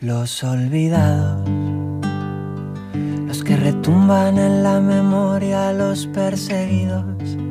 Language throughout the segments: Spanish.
Los olvidados, los que retumban en la memoria, los perseguidos,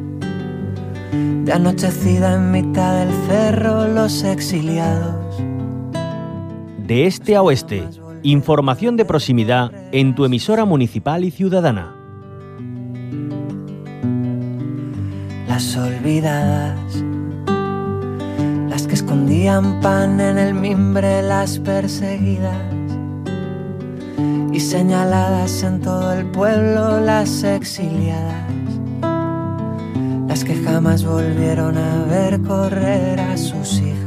de anochecida en mitad del cerro, los exiliados. De este a oeste, información de proximidad en tu emisora municipal y ciudadana. Las olvidadas, las que escondían pan en el mimbre, las perseguidas y señaladas en todo el pueblo, las exiliadas, las que jamás volvieron a ver correr a sus hijas.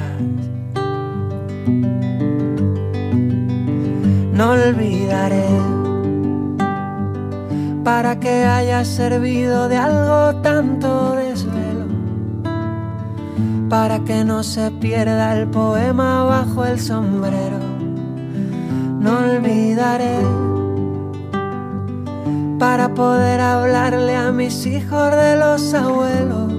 No olvidaré, para que haya servido de algo tanto desvelo, para que no se pierda el poema bajo el sombrero. No olvidaré, para poder hablarle a mis hijos de los abuelos,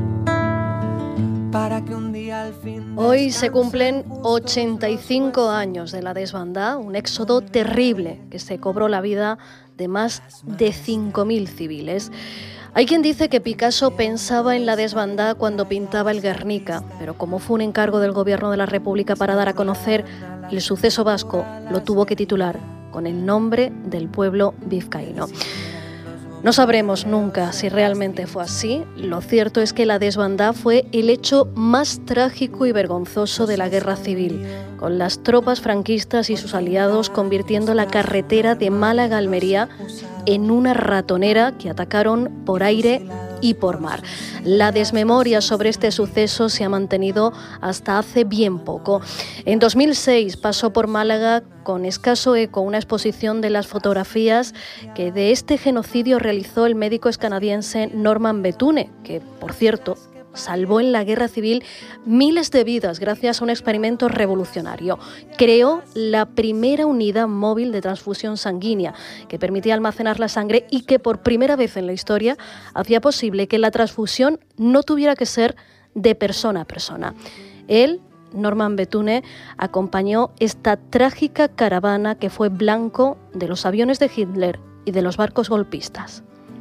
para que un día al fin... Hoy se cumplen 85 años de la desbandada, un éxodo terrible que se cobró la vida de más de 5.000 civiles. Hay quien dice que Picasso pensaba en la desbandada cuando pintaba el Guernica, pero como fue un encargo del Gobierno de la República para dar a conocer el suceso vasco, lo tuvo que titular con el nombre del pueblo vizcaíno. No sabremos nunca si realmente fue así. Lo cierto es que la desbandada fue el hecho más trágico y vergonzoso de la guerra civil, con las tropas franquistas y sus aliados convirtiendo la carretera de Málaga a Almería en una ratonera que atacaron por aire y por mar. La desmemoria sobre este suceso se ha mantenido hasta hace bien poco. En 2006 pasó por Málaga con escaso eco una exposición de las fotografías que de este genocidio realizó el médico canadiense Norman Bethune, que, por cierto, salvó en la guerra civil miles de vidas gracias a un experimento revolucionario. Creó la primera unidad móvil de transfusión sanguínea que permitía almacenar la sangre y que por primera vez en la historia hacía posible que la transfusión no tuviera que ser de persona a persona. Él, Norman Bethune, acompañó esta trágica caravana que fue blanco de los aviones de Hitler y de los barcos golpistas.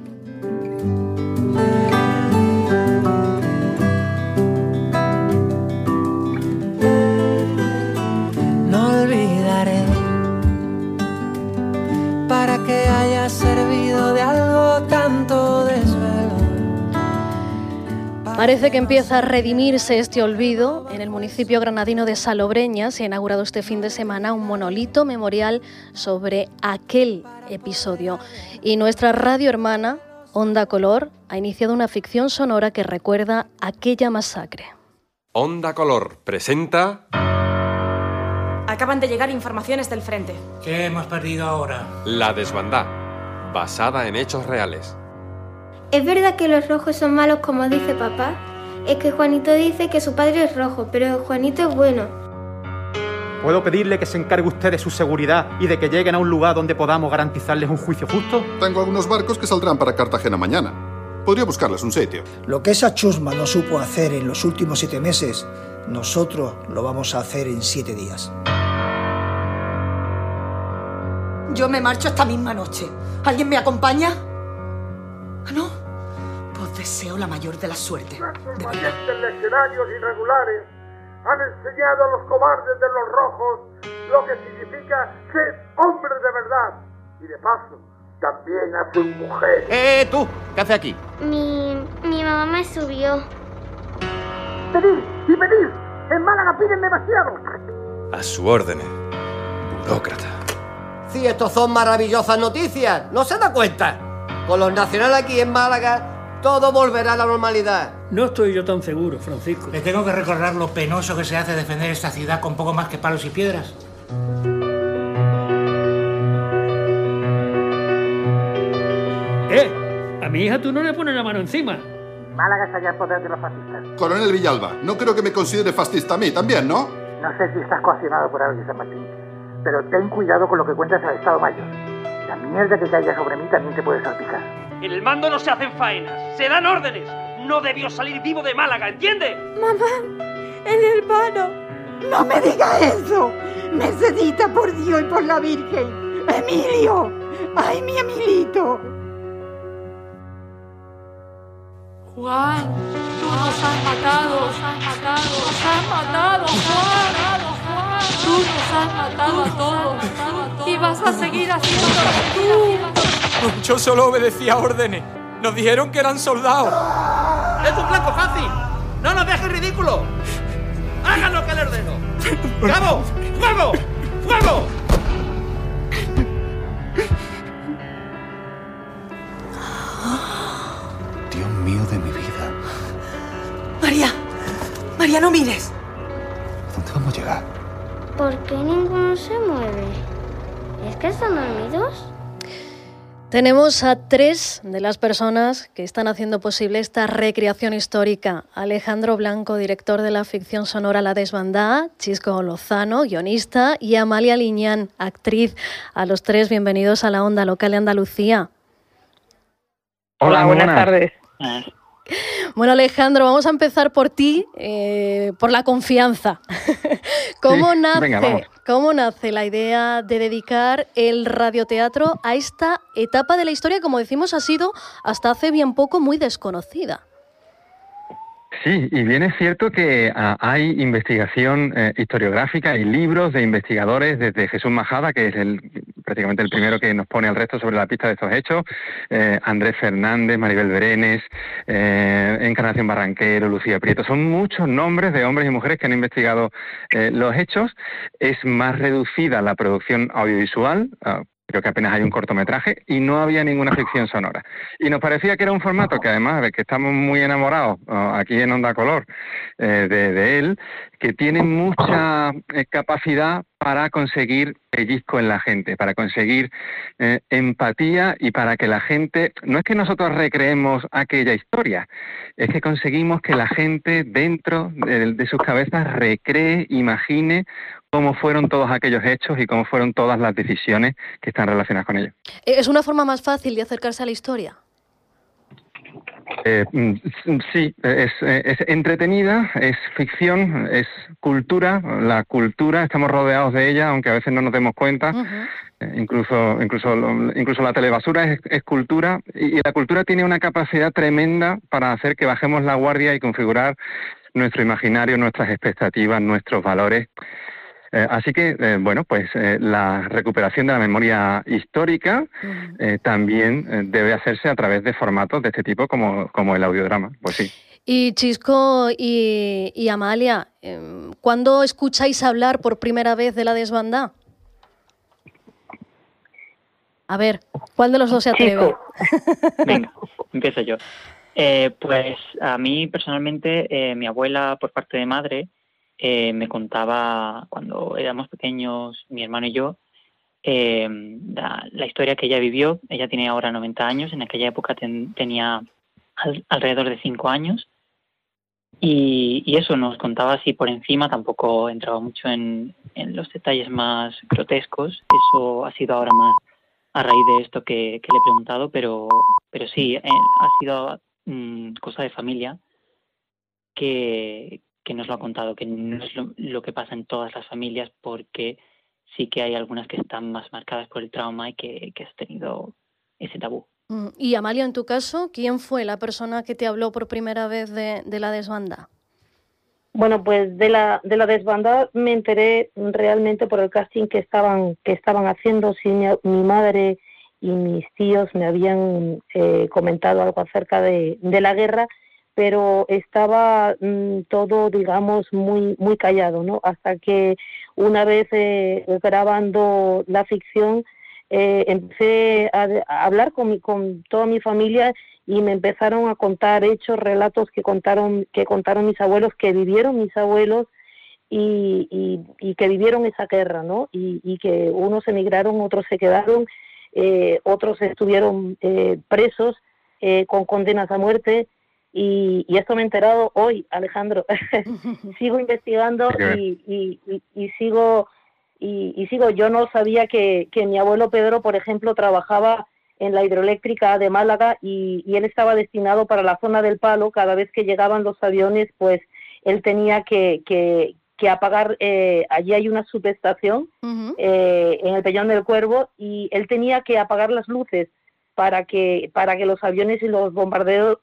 No olvidaré, para que haya servido de algo tanto desvelo. Parece que empieza a redimirse este olvido. En el municipio granadino de Salobreña se ha inaugurado este fin de semana un monolito memorial sobre aquel episodio. Y nuestra radio hermana, Onda Color, ha iniciado una ficción sonora que recuerda aquella masacre. Onda Color presenta... Acaban de llegar informaciones del frente. ¿Qué hemos perdido ahora? La desbandada, basada en hechos reales. ¿Es verdad que los rojos son malos como dice papá? Es que Juanito dice que su padre es rojo, pero Juanito es bueno. ¿Puedo pedirle que se encargue usted de su seguridad y de que lleguen a un lugar donde podamos garantizarles un juicio justo? Tengo algunos barcos que saldrán para Cartagena mañana. Podría buscarles un sitio. Lo que esa chusma no supo hacer en los últimos 7 meses, nosotros lo vamos a hacer en 7 días. Yo me marcho esta misma noche. ¿Alguien me acompaña? ¿Ah, no? Pues deseo la mayor de las suertes. De verdad. Legionarios irregulares han enseñado a los cobardes de los rojos lo que significa ser hombres de verdad. Y de paso, también a sus mujeres. ¿Tú? ¿Qué haces aquí? Mi mamá me subió. ¡Pedid! ¡Y pedid! En Málaga piden demasiado. A su orden, burócrata. Sí, estos son maravillosas noticias. ¿No se da cuenta? Con los nacionales aquí en Málaga, todo volverá a la normalidad. No estoy yo tan seguro, Francisco. Le tengo que recordar lo penoso que se hace defender esta ciudad con poco más que palos y piedras. A mi hija tú no le pones la mano encima. Málaga está ya en poder de los fascistas. Coronel Villalba, no creo que me considere fascista a mí, también, ¿no? No sé si estás coaccionado por algo, San Martín, pero ten cuidado con lo que cuentas al Estado Mayor. La mierda que caiga sobre mí también te puede salpicar. En el mando no se hacen faenas, se dan órdenes. No debió salir vivo de Málaga, ¿entiende? Mamá, en el vano. ¡No me diga eso! Necesita por Dios y por la Virgen. ¡Emilio! ¡Ay, mi Emilito! Juan, tú nos has matado, Juan. Tú nos has matado a todos. Y vas a seguir haciéndolo tú. Yo solo obedecía órdenes. Nos dijeron que eran soldados. ¡Es un blanco fácil! ¡No nos dejes ridículo! ¡Hagan lo que les ordeno! ¡Cabo! ¡Fuego! ¡Fuego! Dios mío de mi vida. María, no mires. ¿Dónde vamos a llegar? ¿Por qué ninguno se mueve? ¿Es que están dormidos? Tenemos a 3 de las personas que están haciendo posible esta recreación histórica. Alejandro Blanco, director de la ficción sonora La Desbandá, Chisco Lozano, guionista, y Amalia Liñán, actriz. A los 3, bienvenidos a la Onda Local de Andalucía. Hola, buenas tardes. Bueno, Alejandro, vamos a empezar por ti, por la confianza. ¿Cómo nace la idea de dedicar el radioteatro a esta etapa de la historia, como decimos, ha sido hasta hace bien poco muy desconocida? Sí, y bien es cierto que hay investigación historiográfica y libros de investigadores desde Jesús Majada, que es prácticamente el primero que nos pone al resto sobre la pista de estos hechos, Andrés Fernández, Maribel Berenes, Encarnación Barranquero, Lucía Prieto. Son muchos nombres de hombres y mujeres que han investigado los hechos. Es más reducida la producción audiovisual, creo que apenas hay un cortometraje, y no había ninguna ficción sonora. Y nos parecía que era un formato que, además de que estamos muy enamorados aquí en Onda Color de él, que tiene mucha capacidad para conseguir pellizco en la gente, para conseguir empatía y para que la gente... No es que nosotros recreemos aquella historia, es que conseguimos que la gente dentro de sus cabezas recree, imagine cómo fueron todos aquellos hechos y cómo fueron todas las decisiones que están relacionadas con ellos. ¿Es una forma más fácil de acercarse a la historia? Sí, es entretenida, es ficción, es cultura. La cultura, estamos rodeados de ella, aunque a veces no nos demos cuenta. Incluso la telebasura es cultura, y la cultura tiene una capacidad tremenda para hacer que bajemos la guardia y configurar nuestro imaginario, nuestras expectativas, nuestros valores. Así que, la recuperación de la memoria histórica también debe hacerse a través de formatos de este tipo como el audiodrama, pues sí. Y Chisco y Amalia, ¿cuándo escucháis hablar por primera vez de La Desbandá? A ver, ¿cuál de los dos se atreve? Venga, empiezo yo. Pues a mí personalmente, mi abuela por parte de madre me contaba cuando éramos pequeños, mi hermano y yo, la historia que ella vivió. Ella tiene ahora 90 años, en aquella época tenía alrededor de 5 años, y eso nos contaba así por encima, tampoco entraba mucho en los detalles más grotescos. Eso ha sido ahora más a raíz de esto que le he preguntado, pero sí, ha sido cosa de familia que nos lo ha contado, que no es lo que pasa en todas las familias, porque sí que hay algunas que están más marcadas por el trauma y que has tenido ese tabú. Y Amalia, en tu caso, ¿quién fue la persona que te habló por primera vez de La Desbandá? Bueno, pues de la Desbandá me enteré realmente por el casting que estaban haciendo. Sí, mi madre y mis tíos me habían comentado algo acerca de la guerra, pero estaba todo, digamos, muy muy callado, ¿no? Hasta que una vez grabando la ficción empecé a hablar con toda mi familia, y me empezaron a contar hechos, relatos que contaron mis abuelos, que vivieron mis abuelos y que vivieron esa guerra, ¿no? Y que unos emigraron, otros se quedaron, otros estuvieron presos con condenas a muerte. Y esto me he enterado hoy, Alejandro. Sigo investigando y sigo. Yo no sabía que mi abuelo Pedro, por ejemplo, trabajaba en la hidroeléctrica de Málaga, y él estaba destinado para la zona del Palo. Cada vez que llegaban los aviones, pues él tenía que apagar, allí hay una subestación en el Peñón del Cuervo, y él tenía que apagar las luces para que los aviones y los bombarderos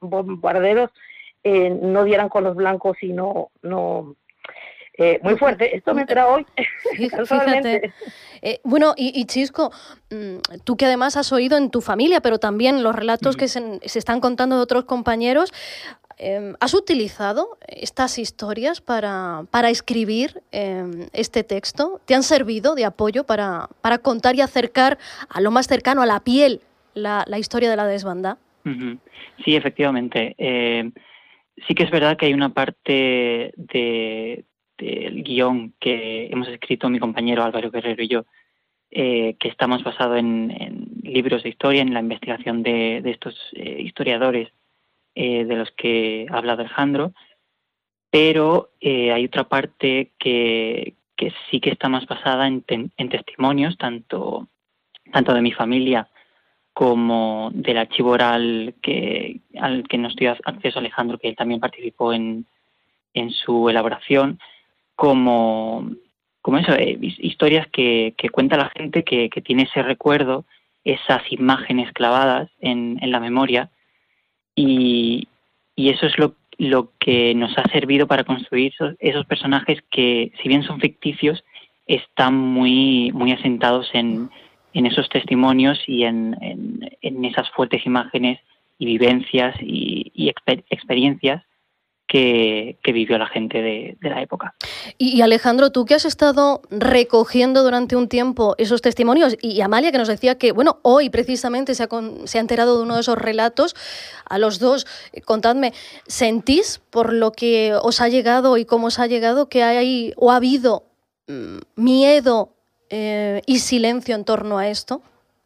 no dieran con los blancos y no muy fuerte. Esto me entra hoy. Fíjate. Bueno, y Chisco, tú que además has oído en tu familia, pero también los relatos que se están contando de otros compañeros, ¿has utilizado estas historias para escribir este texto? ¿Te han servido de apoyo para contar y acercar a lo más cercano, a la piel, la historia de la desbandada? Sí, efectivamente. Sí que es verdad que hay una parte del guión que hemos escrito mi compañero Álvaro Guerrero y yo, que está más basado en libros de historia, en la investigación de estos historiadores de los que ha hablado Alejandro, pero hay otra parte que sí que está más basada en testimonios, tanto de mi familia como del archivo oral al que nos dio acceso Alejandro, que él también participó en su elaboración, como eso, historias que cuenta la gente que tiene ese recuerdo, esas imágenes clavadas en la memoria, y eso es lo que nos ha servido para construir esos personajes que, si bien son ficticios, están muy, muy asentados en esos testimonios y en esas fuertes imágenes y vivencias y experiencias que vivió la gente de la época. Y Alejandro, tú que has estado recogiendo durante un tiempo esos testimonios, y Amalia que nos decía que, bueno, hoy precisamente se ha enterado de uno de esos relatos, a los dos, contadme, ¿sentís por lo que os ha llegado y cómo os ha llegado que hay o ha habido miedo y silencio en torno a esto?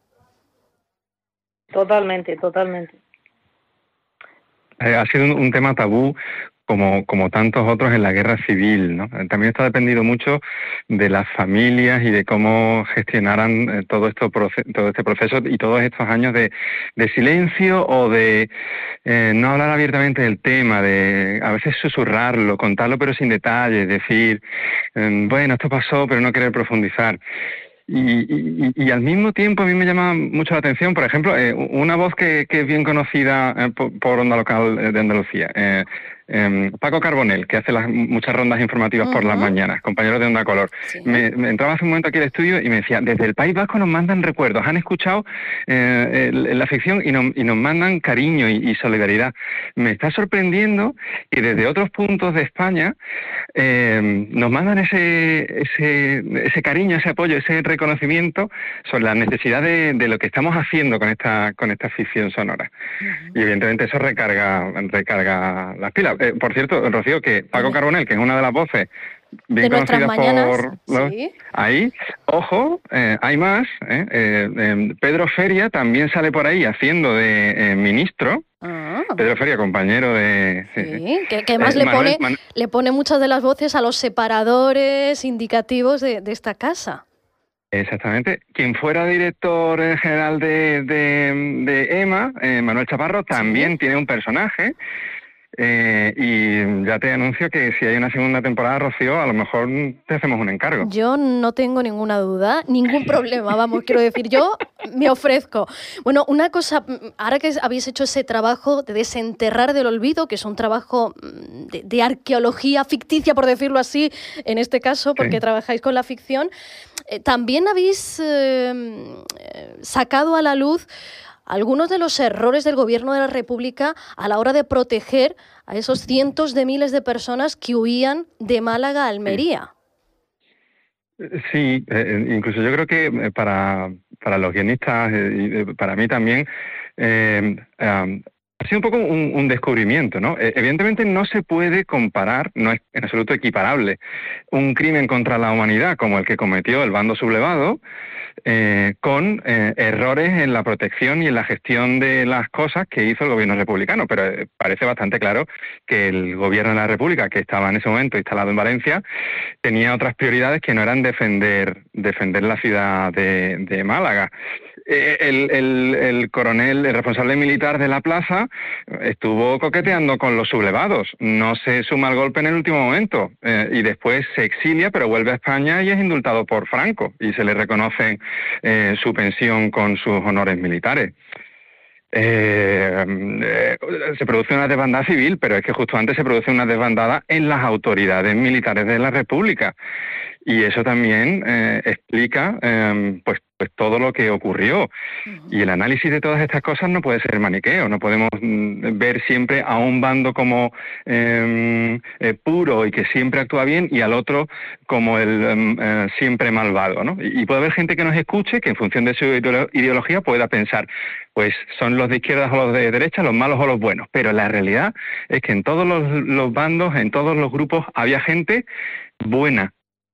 Totalmente. Ha sido un tema tabú como tantos otros en la guerra civil, ¿no? También está dependido mucho de las familias y de cómo gestionaran todo este proceso y todos estos años de silencio o de no hablar abiertamente del tema, de a veces susurrarlo, contarlo pero sin detalles, decir, bueno, esto pasó pero no querer profundizar. Y al mismo tiempo a mí me llama mucho la atención, por ejemplo, una voz que es bien conocida por Onda Local de Andalucía, Paco Carbonell, que hace muchas rondas informativas por las mañanas, compañero de Onda Color. Sí. Me entraba hace un momento aquí al estudio y me decía, desde el País Vasco nos mandan recuerdos, han escuchado la ficción y nos mandan cariño y solidaridad. Me está sorprendiendo que desde otros puntos de España nos mandan ese cariño, ese apoyo, ese reconocimiento sobre la necesidad de lo que estamos haciendo con esta ficción sonora. Y evidentemente eso recarga las pilas. Por cierto, Rocío, que Paco Carbonell, que es una de las voces bien de conocidas mañanas, por... ¿sí? Ahí, ojo, hay más. Pedro Feria también sale por ahí haciendo de ministro. Pedro Feria, compañero de... Sí, que además le pone muchas de las voces a los separadores indicativos de esta casa. Exactamente. Quien fuera director general de EMA, Manuel Chaparro, también tiene un personaje. Y ya te anuncio que si hay una segunda temporada, Rocío, a lo mejor te hacemos un encargo. Yo no tengo ninguna duda, ningún problema, vamos, quiero decir, yo me ofrezco. Bueno, una cosa, ahora que habéis hecho ese trabajo de desenterrar del olvido, que es un trabajo de arqueología ficticia, por decirlo así, en este caso, porque trabajáis con la ficción, también habéis sacado a la luz algunos de los errores del Gobierno de la República a la hora de proteger a esos cientos de miles de personas que huían de Málaga a Almería. Sí, incluso yo creo que para los guionistas y para mí también ha sido un poco un descubrimiento, ¿no? Evidentemente no se puede comparar, no es en absoluto equiparable un crimen contra la humanidad como el que cometió el bando sublevado con errores en la protección y en la gestión de las cosas que hizo el gobierno republicano. Pero parece bastante claro que el gobierno de la República, que estaba en ese momento instalado en Valencia, tenía otras prioridades que no eran defender la ciudad de Málaga. El coronel, el responsable militar de la plaza, estuvo coqueteando con los sublevados. No se suma al golpe en el último momento y después se exilia, pero vuelve a España y es indultado por Franco y se le reconoce su pensión con sus honores militares. Se produce una desbandada civil, pero es que justo antes se produce una desbandada en las autoridades militares de la República. Y eso también explica pues todo lo que ocurrió. Y el análisis de todas estas cosas no puede ser maniqueo. No podemos ver siempre a un bando como puro y que siempre actúa bien y al otro como el siempre malvado, ¿no? Y puede haber gente que nos escuche que en función de su ideología pueda pensar, pues son los de izquierda o los de derecha, los malos o los buenos. Pero la realidad es que en todos los bandos, en todos los grupos, había gente buena.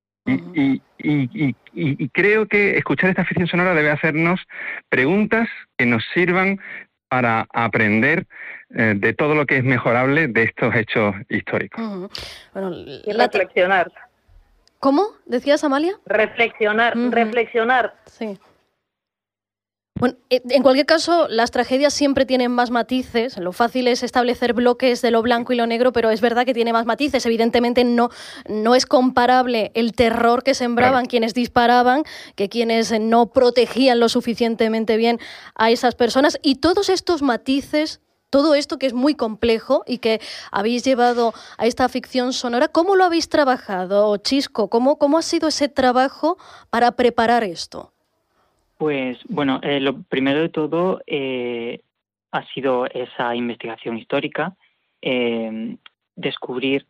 Y creo que escuchar esta ficción sonora debe hacernos preguntas que nos sirvan para aprender de todo lo que es mejorable de estos hechos históricos. Bueno, y reflexionar. ¿Cómo? ¿Decías, Amalia? Reflexionar. Sí. Bueno, en cualquier caso, las tragedias siempre tienen más matices. Lo fácil es establecer bloques de lo blanco y lo negro, pero es verdad que tiene más matices. Evidentemente no es comparable el terror que sembraban quienes disparaban que quienes no protegían lo suficientemente bien a esas personas. Y todos estos matices, todo esto que es muy complejo y que habéis llevado a esta ficción sonora, ¿cómo lo habéis trabajado, Chisco? ¿Cómo ha sido ese trabajo para preparar esto? Pues bueno, lo primero de todo ha sido esa investigación histórica, descubrir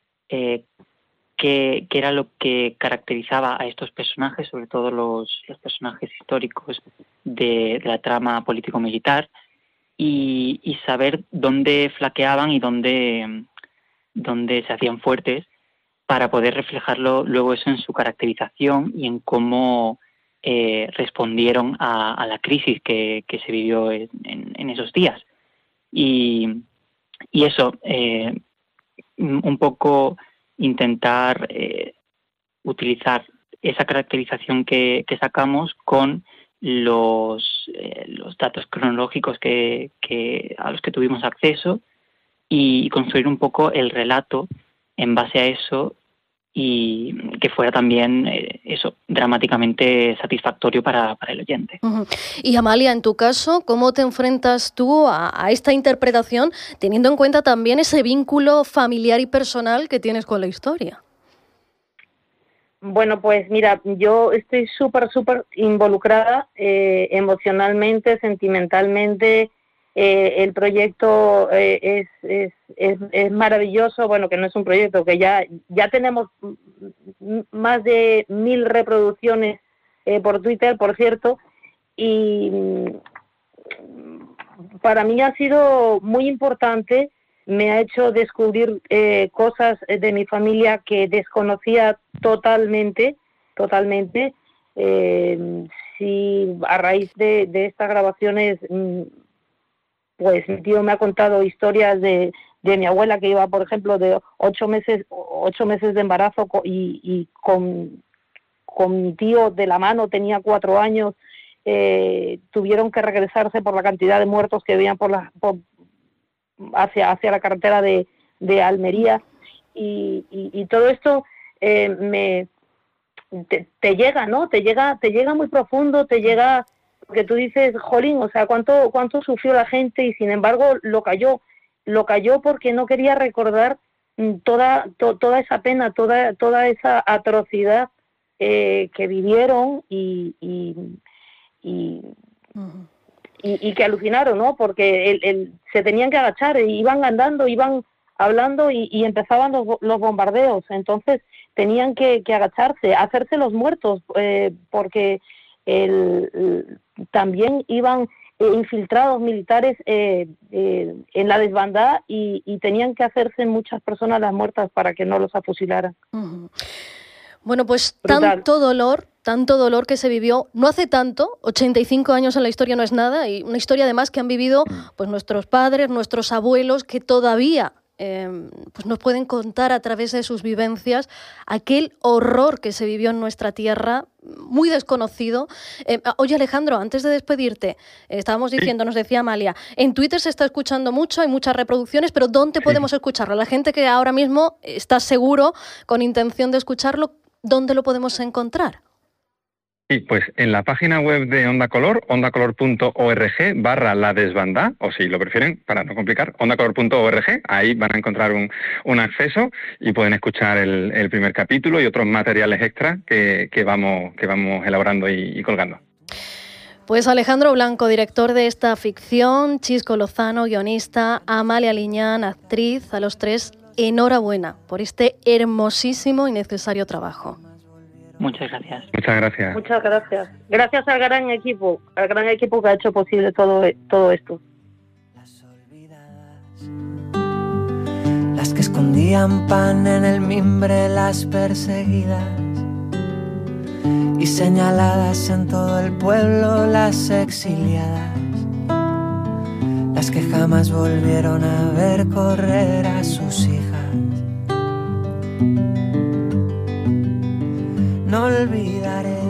qué era lo que caracterizaba a estos personajes, sobre todo los personajes históricos de la trama político-militar, y saber dónde flaqueaban y dónde se hacían fuertes para poder reflejarlo luego eso en su caracterización y en cómo respondieron a la crisis que se vivió en esos días. Y eso, un poco intentar utilizar esa caracterización que sacamos con los datos cronológicos a los que tuvimos acceso y construir un poco el relato en base a eso y que fuera también eso dramáticamente satisfactorio para el oyente. Y Amalia, en tu caso, ¿cómo te enfrentas tú a esta interpretación teniendo en cuenta también ese vínculo familiar y personal que tienes con la historia? Bueno, pues mira, yo estoy súper involucrada emocionalmente, sentimentalmente. El proyecto es maravilloso. Bueno, que no es un proyecto, que ya tenemos más de 1000 reproducciones por Twitter, por cierto, y para mí ha sido muy importante. Me ha hecho descubrir cosas de mi familia que desconocía totalmente. Sí, a raíz de estas grabaciones, pues mi tío me ha contado historias de mi abuela, que iba, por ejemplo, de 8 meses de embarazo y con mi tío de la mano, tenía 4 años, tuvieron que regresarse por la cantidad de muertos que veían hacia la carretera de Almería, y todo esto te llega, ¿no? Te llega muy profundo, te llega, porque tú dices, jolín, o sea, cuánto sufrió la gente, y sin embargo lo cayó porque no quería recordar toda esa pena, toda esa atrocidad que vivieron y que alucinaron, ¿no? Porque se tenían que agachar, iban andando, iban hablando y empezaban los bombardeos. Entonces tenían que agacharse, hacerse los muertos, porque también iban infiltrados militares en la desbandada y tenían que hacerse muchas personas las muertas para que no los afusilaran. Bueno, pues brutal. Tanto dolor tanto dolor que se vivió no hace tanto, 85 años en la historia no es nada, y una historia además que han vivido pues nuestros padres, nuestros abuelos, que todavía pues nos pueden contar a través de sus vivencias aquel horror que se vivió en nuestra tierra, muy desconocido. Oye, Alejandro, antes de despedirte, estábamos diciendo, nos decía Amalia, en Twitter se está escuchando mucho, hay muchas reproducciones, pero ¿dónde podemos escucharlo? La gente que ahora mismo está seguro, con intención de escucharlo, ¿dónde lo podemos encontrar? Sí, pues en la página web de Onda Color, ondacolor.org/La Desbandá, o si lo prefieren, para no complicar, ondacolor.org, ahí van a encontrar un acceso y pueden escuchar el primer capítulo y otros materiales extra que vamos elaborando y colgando. Pues Alejandro Blanco, director de esta ficción, Chisco Lozano, guionista, Amalia Liñán, actriz, a los tres, enhorabuena por este hermosísimo y necesario trabajo. Muchas gracias. Muchas gracias. Muchas gracias. Gracias al gran equipo que ha hecho posible todo esto. Las que escondían pan en el mimbre, las perseguidas y señaladas en todo el pueblo, las exiliadas, las que jamás volvieron a ver correr a sus hijas. No olvidaré